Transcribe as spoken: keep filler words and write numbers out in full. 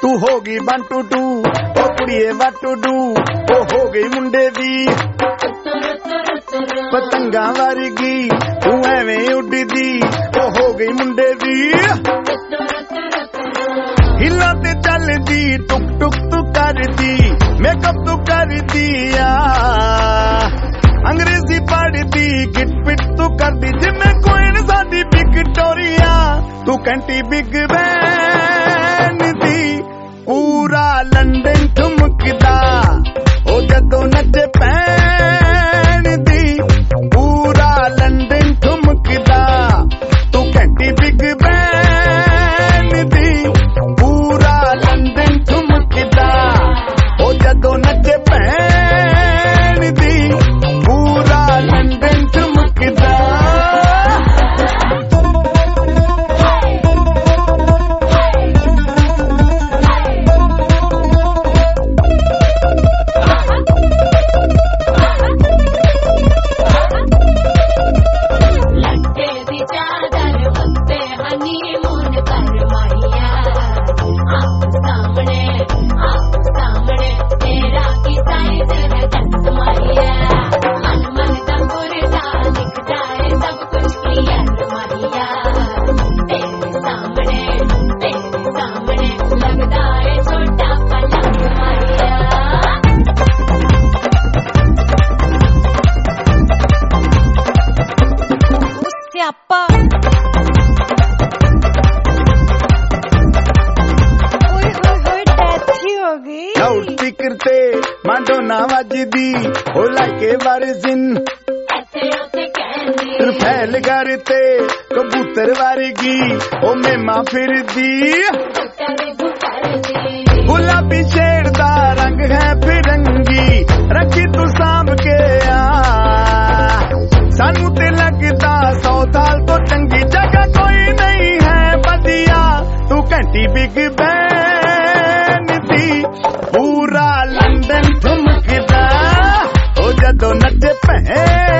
तू हो गई वन टू टू ओ कुड़िए वट टू डू ओ हो गई मुंडे दी पतंगा वर्गी तू एवें उड़दी ओ हो गई मुंडे दी हिला ते चलदी टुक टुक तू करदी मेकअप तू करदी आ अंग्रेजी पढ़दी गिट पिट तू करदी जिम्मे कोई साडी विक्टोरिया तू कैंटी बिग बैन दी पूरा लंदन ठुमकदा ओ जदों नचे पैन दी पूरा लंदन ठुमकदा तू कैंटी बिग बैन दी पूरा लंदन ठुमकदा ओ जदों नचे पैन दी पूरा लंदन ठुमकदा लाउडस्पीकर ते मांडोना वजदी ओ लाके वारिजिन फैल करते कबूतर वर्गी ओ मेमा फिरदी गुलाबी शेर दा रंग है फिरंगी रखी तू सांभ के आ सानू ते लगदा सौ साल तो चंगी जगह कोई नहीं है बदिया तू घंटी बिग बैन दी पूरा लंदन ठुमकदा ओ जदों नचे पैन